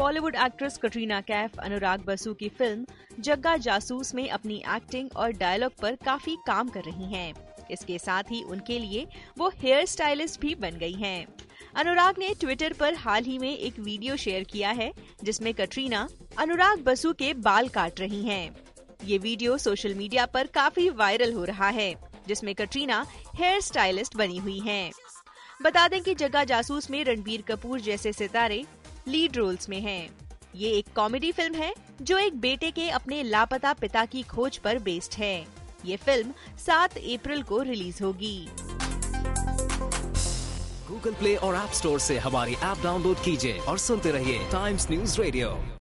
Bollywood actress Katrina Kaif Anurag Basu की film जग्गा जासूस में अपनी एक्टिंग और डायलॉग पर काफी काम कर रही हैं। इसके साथ ही उनके लिए वो हेयर स्टाइलिस्ट भी बन गई हैं। अनुराग ने ट्विटर पर हाल ही में एक वीडियो शेयर किया है जिसमें कटरीना अनुराग बसु के बाल काट रही हैं। ये वीडियो सोशल मीडिया पर काफी वायरल हो रहा है, जिसमें कटरीना हेयर स्टाइलिस्ट बनी हुई हैं। बता दें कि जग्गा जासूस में रणबीर कपूर जैसे सितारे लीड रोल्स में हैं। ये एक कॉमेडी फिल्म है जो एक बेटे के अपने लापता पिता की खोज पर बेस्ड है। ये फिल्म 7 अप्रैल को रिलीज होगी। गूगल प्ले और ऐप स्टोर से हमारी ऐप डाउनलोड कीजिए और सुनते रहिए टाइम्स न्यूज़ रेडियो।